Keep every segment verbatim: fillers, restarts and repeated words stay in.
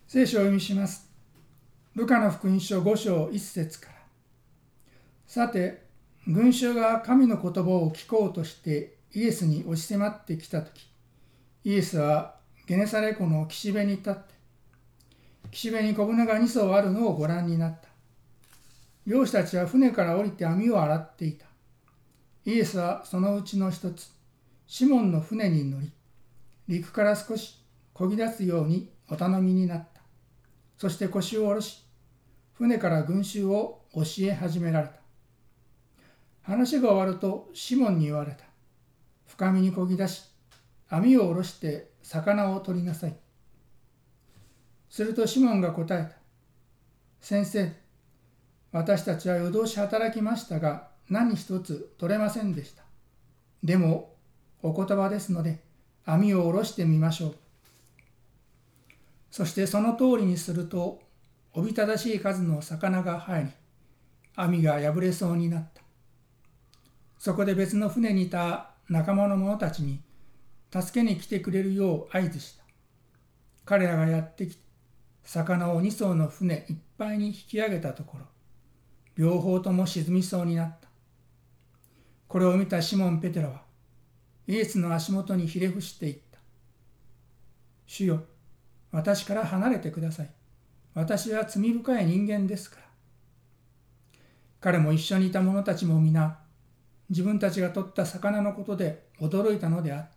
聖書をお読みします。ルカの福音書ご章いち節から。さて、群衆が神の言葉を聞こうとしてイエスに押し迫ってきたとき、イエスはゲネサレ湖の岸辺に立って、岸辺に小舟がに艘あるのをご覧になった。漁師たちは船から降りて網を洗っていた。イエスはそのうちの一つ、シモンの船に乗り、陸から少し漕ぎ出すようにお頼みになった。そして腰を下ろし、船から群衆を教え始められた。話が終わるとシモンに言われた。深みに漕ぎ出し、網を下ろして魚を取りなさい。するとシモンが答えた。先生、私たちは夜通し働きましたが、何一つ取れませんでした。でも、お言葉ですので、網を下ろしてみましょう。そしてその通りにすると、おびただしい数の魚が入り、網が破れそうになった。そこで別の船にいた仲間の者たちに、助けに来てくれるよう合図した。彼らがやってきて、魚をに艘の船いっぱいに引き上げたところ、両方とも沈みそうになった。これを見たシモン・ペテロは、イエスの足元にひれ伏していった。主よ、私から離れてください。私は罪深い人間ですから。彼も一緒にいた者たちも皆、自分たちが取った魚のことで驚いたのであった。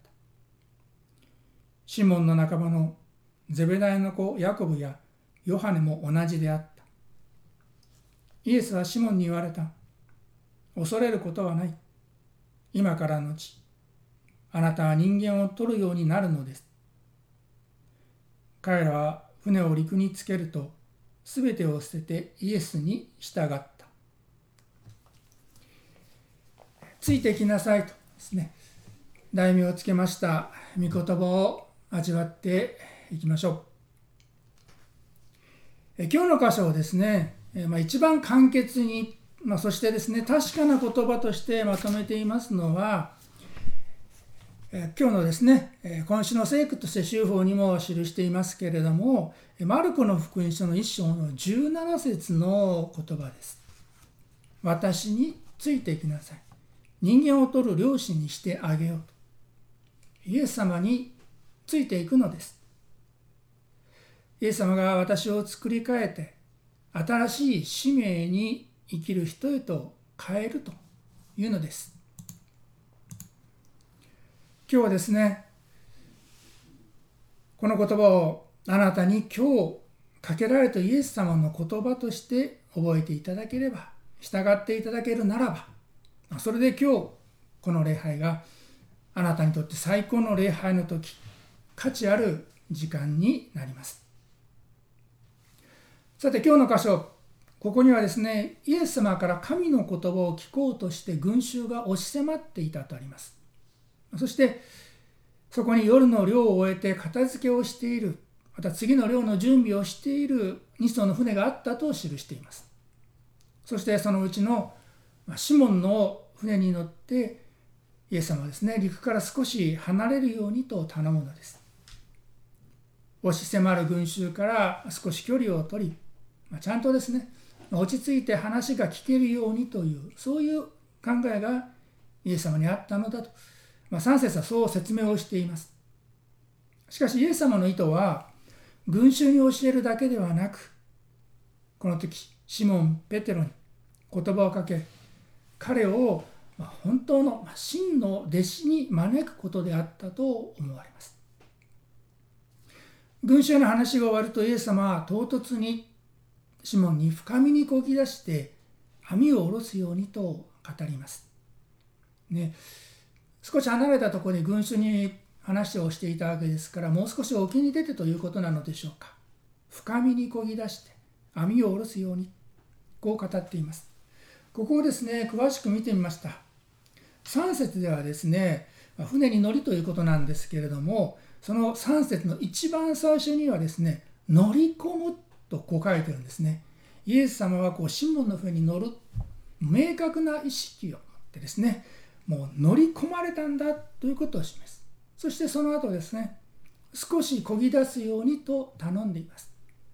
シモンの仲間のゼベダイの子ヤコブやヨハネも同じであった。イエスはシモンに言われた。恐れることはない。今からのち、あなたは人間を取るようになるのです。彼らは船を陸につけると、すべてを捨ててイエスに従った。ついてきなさいとですね、題名をつけました御言葉を味わっていきましょう。え今日の箇所をですね、えまあ、一番簡潔に、まあ、そしてですね、確かな言葉としてまとめていますのは、え今日のですね、今週の聖句として修法にも記していますけれども、マルコの福音書の一章のじゅうなな節の言葉です。私についてきなさい。人間を取る漁師にしてあげようと。イエス様についていくのです。イエス様が私を作り変えて、新しい使命に生きる人へと変えるというのです。今日はですね、この言葉をあなたに今日かけられたイエス様の言葉として覚えていただければ、従っていただけるならば、それで今日この礼拝があなたにとって最高の礼拝の時、価値ある時間になります。さて今日の箇所、ここにはですね、イエス様から神の言葉を聞こうとして群衆が押し迫っていたとあります。そしてそこに夜の漁を終えて片付けをしている、また次の漁の準備をしているに艘の船があったと記しています。そしてそのうちのシモンの船に乗ってイエス様はですね、陸から少し離れるようにと頼むのです。押し迫る群衆から少し距離を取り、ちゃんとですね、落ち着いて話が聞けるようにという、そういう考えがイエス様にあったのだと、まあ、さん節はそう説明をしています。しかしイエス様の意図は群衆に教えるだけではなく、この時シモン・ペテロに言葉をかけ、彼を本当の真の弟子に招くことであったと思われます。群衆の話が終わるとイエス様は唐突にシモンに深みに漕ぎ出して網を下ろすようにと語ります。ね、少し離れたところで群衆に話をしていたわけですから、もう少し沖に出てということなのでしょうか。深みに漕ぎ出して網を下ろすように、こう語っています。ここをですね、詳しく見てみました。さん節ではですね、船に乗りということなんですけれども、そのさん節の一番最初にはですね、乗り込むとこう書いてるんですね。イエス様はこうシモンの船に乗る明確な意識を持ってですね、もう乗り込まれたんだということを示す。そしてその後ですね、少し漕ぎ出すようにと頼んでいます。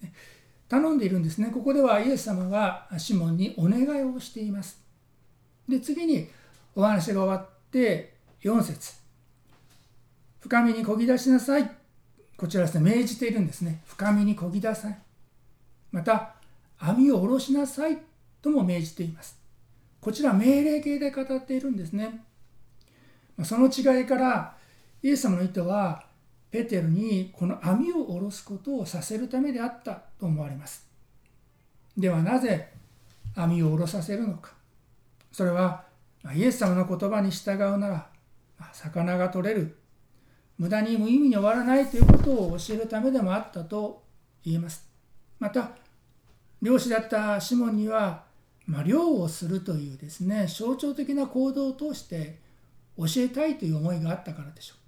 頼んでいるんですね。ここではイエス様がシモンにお願いをしています。で、次にお話が終わってよん節、深みに漕ぎ出しなさい。こちらですね、命じているんですね。深みに漕ぎ出さい。また、網を下ろしなさいとも命じています。こちら命令形で語っているんですね。その違いからイエス様の意図はペテロにこの網を下ろすことをさせるためであったと思われます。ではなぜ網を下ろさせるのか。それはイエス様の言葉に従うなら魚が取れる、無駄に無意味に終わらないということを教えるためでもあったと言えます。また漁師だったシモンには、まあ、漁をするというですね象徴的な行動を通して教えたいという思いがあったからでしょう。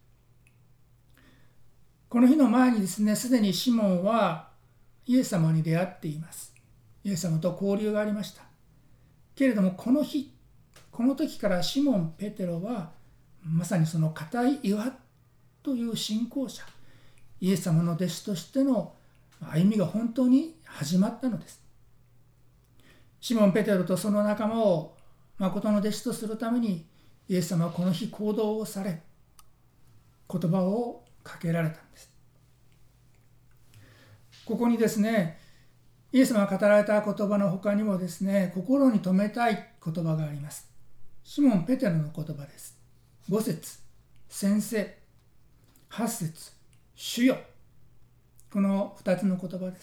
この日の前にですね、すでにシモンはイエス様に出会っています。イエス様と交流がありました。けれどもこの日、この時からシモン・ペテロはまさにその固い岩という信仰者、イエス様の弟子としての歩みが本当に始まったのです。シモン・ペテロとその仲間を誠の弟子とするためにイエス様はこの日行動をされ、言葉をかけられたんです。ここにですね、イエス様が語られた言葉の他にもですね、心に留めたい言葉があります。シモン・ペテロの言葉です。ご節、先生。はち節、主よ。このふたつの言葉です。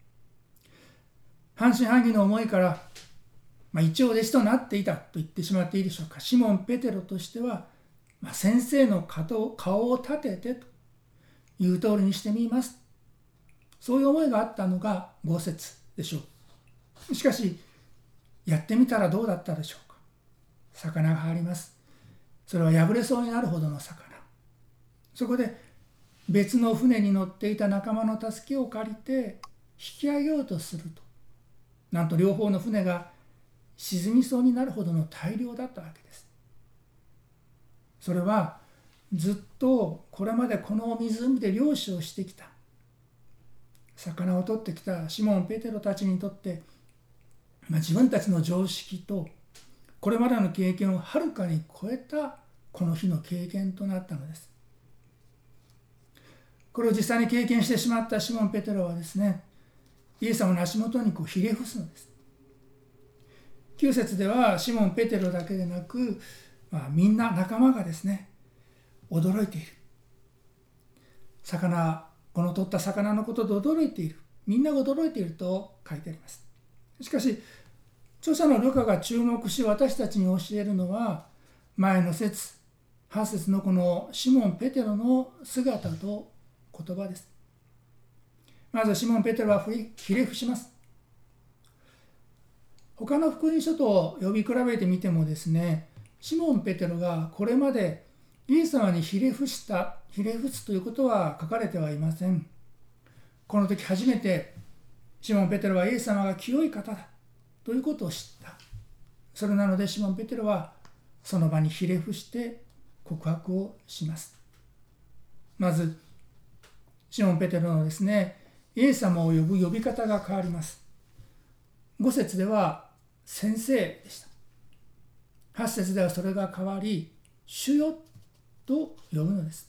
半信半疑の思いから、まあ、一応弟子となっていたと言ってしまっていいでしょうか。シモン・ペテロとしては、まあ、先生の顔を立ててという通りにしてみます。そういう思いがあったのがご節でしょう。しかし、やってみたらどうだったでしょうか。魚が入ります。それは破れそうになるほどの魚。そこで別の船に乗っていた仲間の助けを借りて引き上げようとすると、なんと両方の船が沈みそうになるほどの大漁だったわけです。それはずっとこれまでこの湖で漁師をしてきた、魚を取ってきたシモン・ペテロたちにとって、まあ、自分たちの常識とこれまでの経験をはるかに超えたこの日の経験となったのです。これを実際に経験してしまったシモン・ペテロはですね、イエス様の足元にこうひれ伏すのです。きゅう節ではシモン・ペテロだけでなく、まあ、みんな仲間がですね、驚いている。魚、この取った魚のことで驚いている。みんなが驚いていると書いてあります。しかし、著者のルカが注目し私たちに教えるのは、前の節、はち節のこのシモン・ペテロの姿と言葉です。まずシモン・ペテロはひれ伏します。他の福音書と呼び比べてみてもですね、シモン・ペテロがこれまでイエス様にひれ伏した、ひれ伏すということは書かれてはいません。この時初めてシモン・ペテロはイエス様が清い方だということを知った。それなのでシモン・ペテロはその場にひれ伏して告白をします。まずシモン・ペテロのですね、イエス様を呼ぶ呼び方が変わります。ご節では先生でした。はち節ではそれが変わり、主よと呼ぶのです。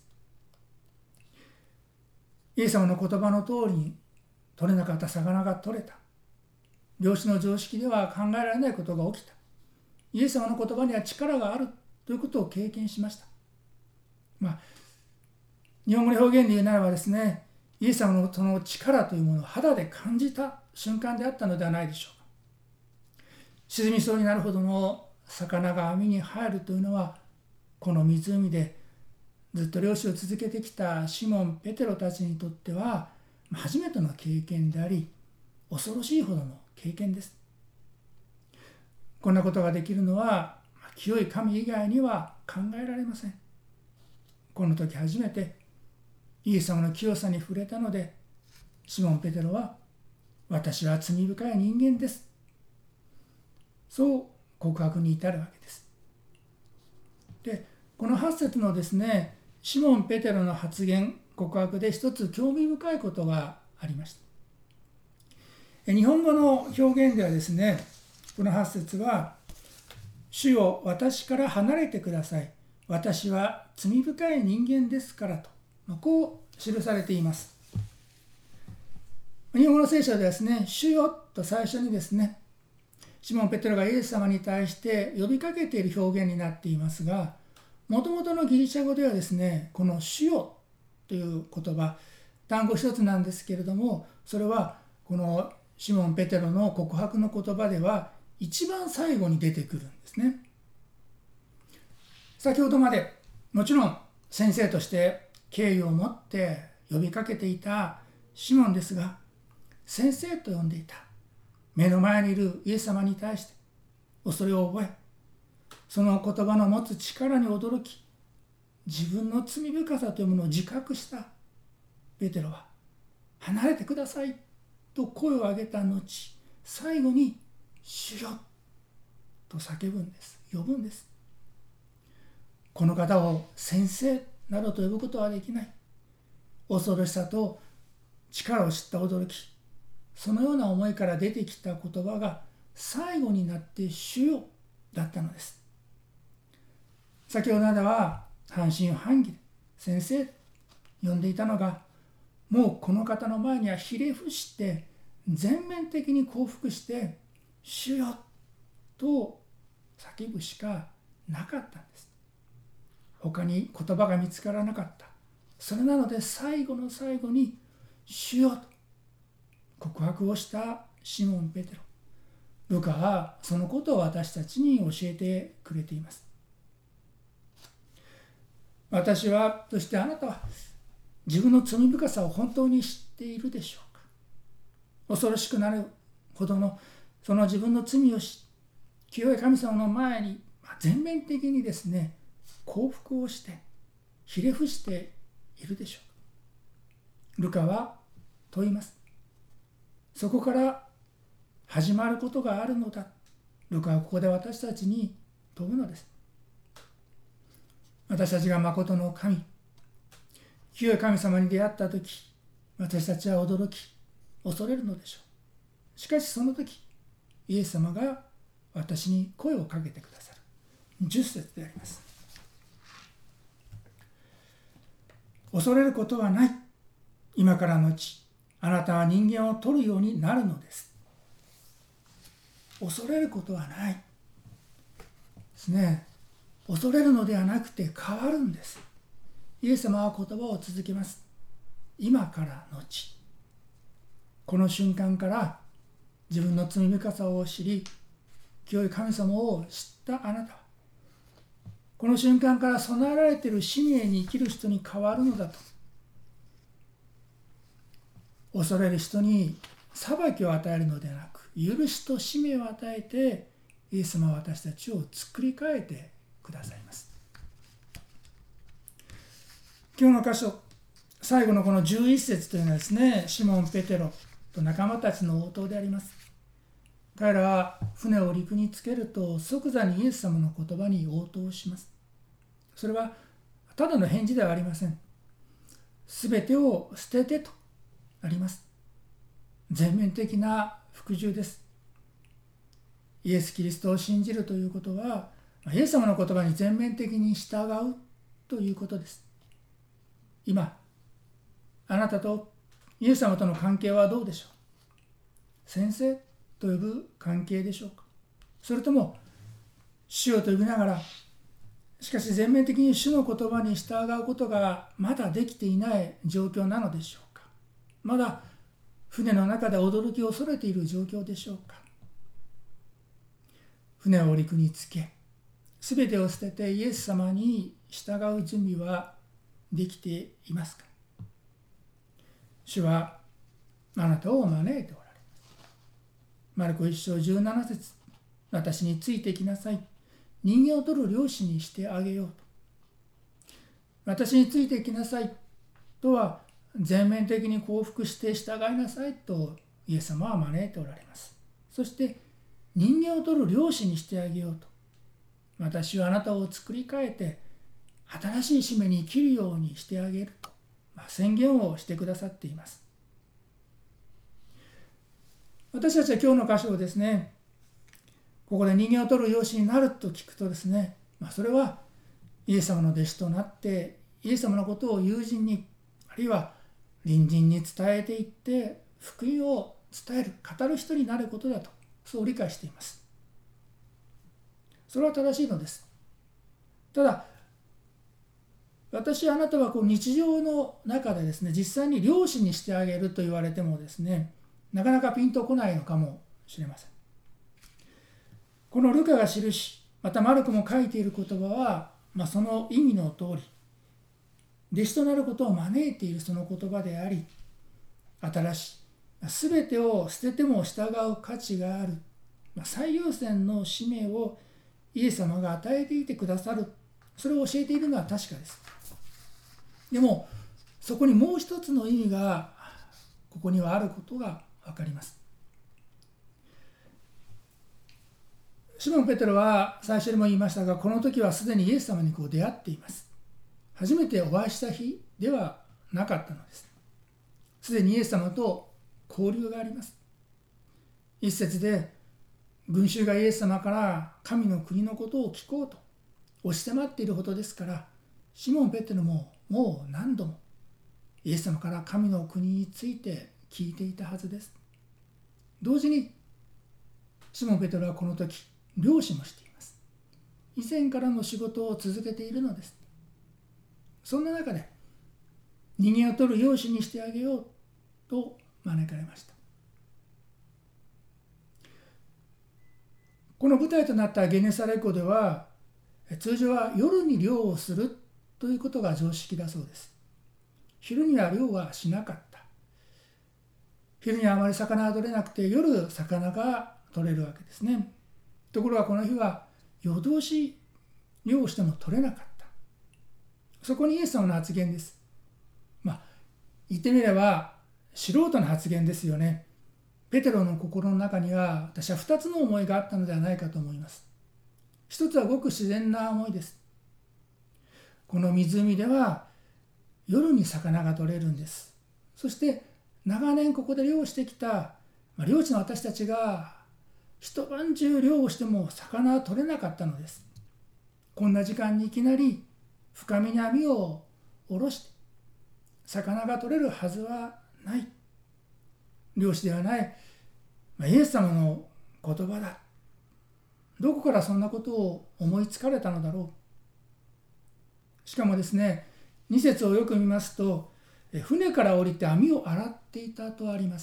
イエス様の言葉の通りに取れなかった魚が取れた。漁師の常識では考えられないことが起きた。イエス様の言葉には力があるということを経験しました。まあ、日本語の表現で言うならばですね、イエス様のその力というものを肌で感じた瞬間であったのではないでしょうか。沈みそうになるほどの魚が網に入るというのは、この湖でずっと漁師を続けてきたシモン・ペテロたちにとっては初めての経験であり、恐ろしいほどの経験です。こんなことができるのは清い神以外には考えられません。この時初めてイエス様の清さに触れたので、シモン・ペテロは私は罪深い人間です、そう告白に至るわけです。で、このはち節のですね、シモン・ペテロの発言、告白で一つ興味深いことがありました。 日本語の表現ではですね、このはち節は、主よ、私から離れてください。私は罪深い人間ですからと、こう記されています。日本語の聖書ではですね、主よと最初にですね、シモン・ペテロがイエス様に対して呼びかけている表現になっていますが、もともとのギリシャ語ではですね、この主よという言葉、単語一つなんですけれども、それはこのシモン・ペテロの告白の言葉では一番最後に出てくるんですね。先ほどまでもちろん先生として敬意を持って呼びかけていたシモンですが、先生と呼んでいた目の前にいるイエス様に対して恐れを覚え、その言葉の持つ力に驚き、自分の罪深さというものを自覚したペテロは、離れてくださいと声を上げた後、最後に主よと叫ぶんです。呼ぶんです。この方を先生などと呼ぶことはできない。恐ろしさと力を知った驚き、そのような思いから出てきた言葉が最後になって主よだったのです。先ほどまでは半信半疑で先生と呼んでいたのが、もうこの方の前にはひれ伏して全面的に降伏して主よと叫ぶしかなかったんです。他に言葉が見つからなかった。それなので最後の最後に主よと告白をしたシモン・ペテロ。ルカはそのことを私たちに教えてくれています。私は、そしてあなたは自分の罪深さを本当に知っているでしょうか。恐ろしくなるほどのその自分の罪をし、清い神様の前に全面的にですね、降伏をしてひれ伏しているでしょうか。ルカは問います。そこから始まることがあるのだ。ルカはここで私たちに問うのです。私たちが誠の神、清い神様に出会ったとき、私たちは驚き、恐れるのでしょう。しかしその時、イエス様が私に声をかけてくださる。じゅっ節であります。恐れることはない。今からのち、あなたは人間を取るようになるのです。恐れることはない。ですね。恐れるのではなくて変わるんです。イエス様は言葉を続けます。今からのち。この瞬間から自分の罪深さを知り、清い神様を知ったあなたは、この瞬間から備えられている使命に生きる人に変わるのだと。恐れる人に裁きを与えるのではなく、許しと使命を与えて、イエス様は私たちを作り変えてくださいます。今日の箇所、最後のこのじゅういち節というのはですね、シモン・ペテロと仲間たちの応答であります。彼らは船を陸につけると即座にイエス様の言葉に応答します。それはただの返事ではありません。すべてを捨ててとあります。全面的な服従です。イエス・キリストを信じるということは、イエス様の言葉に全面的に従うということです。今、あなたとイエス様との関係はどうでしょう。先生と呼ぶ関係でしょうか。それとも主よと呼びながら、しかし全面的に主の言葉に従うことがまだできていない状況なのでしょうか。まだ船の中で驚きを恐れている状況でしょうか。船を陸につけ、すべてを捨ててイエス様に従う準備はできていますか。主はあなたを招いておられます。マルコ一章じゅうなな節、私についてきなさい。人間を取る漁師にしてあげようと。私についてきなさいとは、全面的に降伏して従いなさいとイエス様は招いておられます。そして人間を取る漁師にしてあげようと。私はあなたを作り変えて新しい使命に生きるようにしてあげると、まあ、宣言をしてくださっています。 私たちは今日の箇所をですね、ここで人間を取る養子になると聞くとですね、まあ、それはイエス様の弟子となってイエス様のことを友人にあるいは隣人に伝えていって福音を伝える語る人になることだと、そう理解しています。それは正しいのです。ただ私あなたはこう日常の中でですね、実際に漁師にしてあげると言われてもですね、なかなかピンとこないのかもしれません。このルカが記し、またマルコも書いている言葉は、まあ、その意味の通り、弟子となることを招いているその言葉であり、新しい、すべてを捨てても従う価値がある、最優先の使命をイエス様が与えていてくださる、それを教えているのは確かです。でも、そこにもう一つの意味が、ここにはあることが分かります。シモン・ペテロは最初にも言いましたが、この時はすでにイエス様にこう出会っています。初めてお会いした日ではなかったのです。すでにイエス様と交流があります。一節で、群衆がイエス様から神の国のことを聞こうと押し迫っているほどですから、シモン・ペテロももう何度もイエス様から神の国について聞いていたはずです。同時にシモン・ペテロはこの時漁師もしています。以前からの仕事を続けているのです。そんな中で人間を取る養子にしてあげようと招かれました。この舞台となったゲネサレ湖では、通常は夜に漁をするということが常識だそうです。昼には漁はしなかった。昼にはあまり魚が取れなくて、夜魚が取れるわけですね。ところがこの日は夜通し漁をしても取れなかった。そこにイエス様の発言です。まあ言ってみれば素人の発言ですよね。ペテロの心の中には私は二つの思いがあったのではないかと思います。一つはごく自然な思いです。この湖では夜に魚が取れるんです。そして長年ここで漁をしてきた、まあ、漁師の私たちが一晩中漁をしても魚は取れなかったのです。こんな時間にいきなり深みに網を下ろして魚が取れるはずはない。漁師ではない、まあ、イエス様の言葉だ。どこからそんなことを思いつかれたのだろう。しかもですね、に節をよく見ますと、船から降りて網を洗っていたとあります。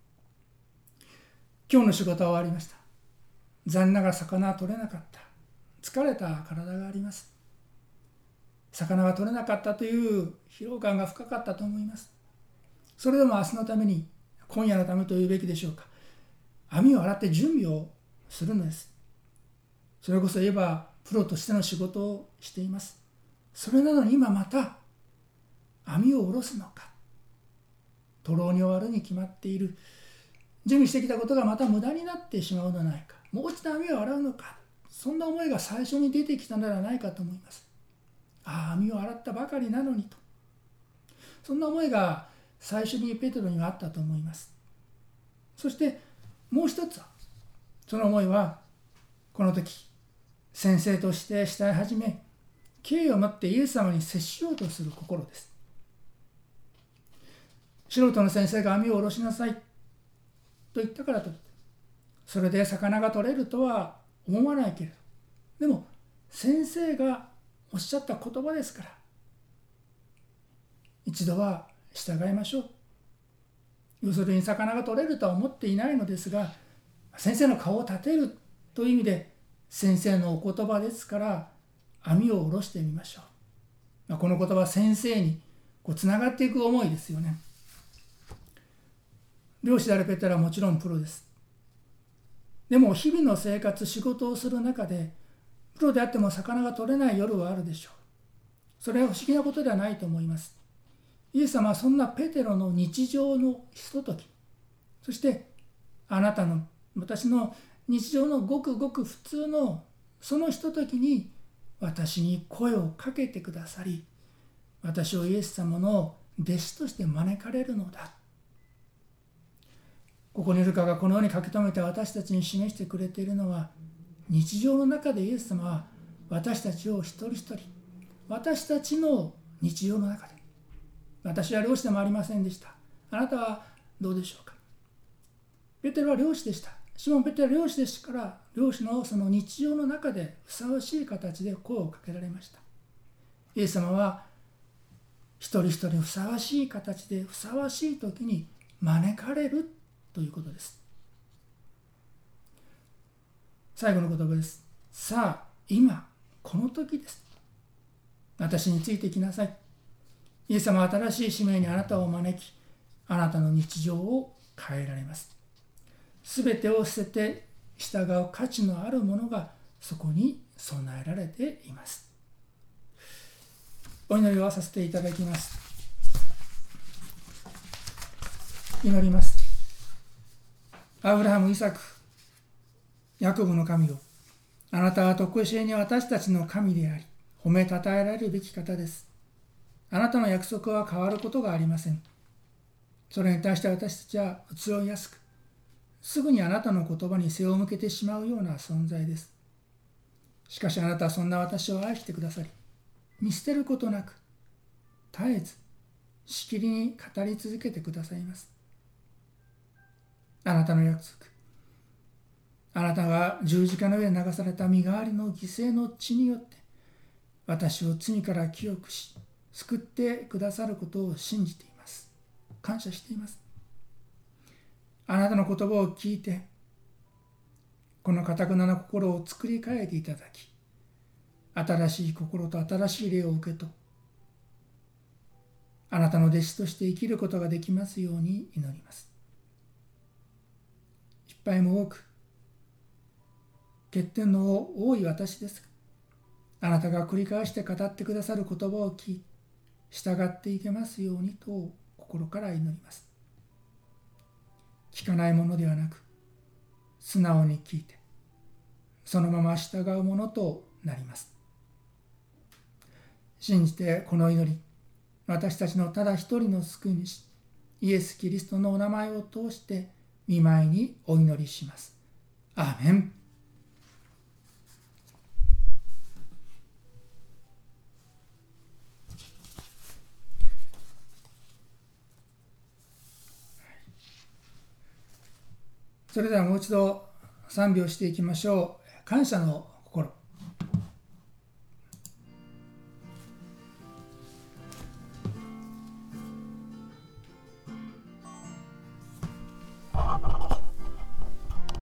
今日の仕事は終わりました。残念ながら魚は取れなかった。疲れた体があります。魚が取れなかったという疲労感が深かったと思います。それでも明日のために、今夜のためと言うべきでしょうか、網を洗って準備をするのです。それこそ言えばプロとしての仕事をしています。それなのに今また網を下ろすのか。徒労に終わるに決まっている。準備してきたことがまた無駄になってしまうのではないか。もう一度網を洗うのか。そんな思いが最初に出てきたのではないかと思います。ああ、網を洗ったばかりなのにと。そんな思いが最初にペテロにはあったと思います。そしてもう一つは、その思いはこの時先生として慕い始め、敬意を持ってイエス様に接しようとする心です。素人の先生が網を下ろしなさいと言ったからといってそれで魚が取れるとは思わないけれど、でも先生がおっしゃった言葉ですから一度は従いましょう。要するに魚が取れるとは思っていないのですが、先生の顔を立てるという意味で先生のお言葉ですから網を下ろしてみましょう。この言葉は先生にこうつながっていく思いですよね。漁師であるペテロはもちろんプロです。でも日々の生活、仕事をする中でプロであっても魚が取れない夜はあるでしょう。それは不思議なことではないと思います。イエス様はそんなペテロの日常のひととき、そしてあなたの私の日常のごくごく普通のそのひとときに私に声をかけてくださり、私をイエス様の弟子として招かれるのだ。 ここにルカがこのように書き留めて私たちに示してくれているのは、日常の中でイエス様は私たちを一人一人、私たちの日常の中で、私は漁師でもありませんでした。あなたはどうでしょうか。ペテロは漁師でした。シモン・ペテロは漁師ですから、漁師のその日常の中でふさわしい形で声をかけられました。イエス様は一人一人ふさわしい形でふさわしい時に招かれるということです。最後の言葉です。さあ、今この時です。私についてきなさい。イエス様は新しい使命にあなたを招き、あなたの日常を変えられます。すべてを捨てて従う価値のあるものがそこに備えられています。お祈りをさせていただきます。祈ります。アブラハム、イサク、ヤコブの神よ、あなたは常しえに私たちの神であり、褒めたたえられるべき方です。あなたの約束は変わることがありません。それに対して私たちは移ろいやすく、すぐにあなたの言葉に背を向けてしまうような存在です。しかしあなたはそんな私を愛してくださり、見捨てることなく、絶えず、しきりに語り続けてくださいます。あなたの約束、あなたが十字架の上で流された身代わりの犠牲の血によって、私を罪から清くし、救ってくださることを信じています。感謝しています。あなたの言葉を聞いて、この堅くなな心を作り変えていただき、新しい心と新しい霊を受けと、あなたの弟子として生きることができますように祈ります。失敗も多く、欠点の多い私ですが、あなたが繰り返して語ってくださる言葉を聞き、従っていけますようにと心から祈ります。聞かないものではなく、素直に聞いて、そのまま従うものとなります。信じてこの祈り、私たちのただ一人の救い主、イエス・キリストのお名前を通して御前にお祈りします。アーメン。それではもう一度賛美をしていきましょう。感謝の